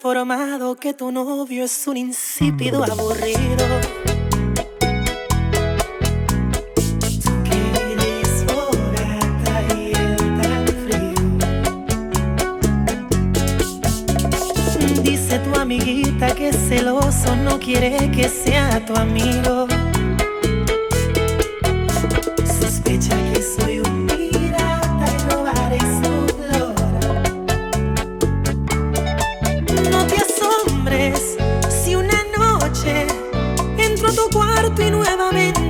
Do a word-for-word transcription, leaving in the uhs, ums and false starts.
informado que tu novio es un insípido aburrido. Que eres fogata y él tan frío. Dice tu amiguita que es celoso, no quiere que sea tu amigo. Sospecha que soy un pirata y robaré su flora. No te asombres si una noche entro a tu cuarto y nuevamente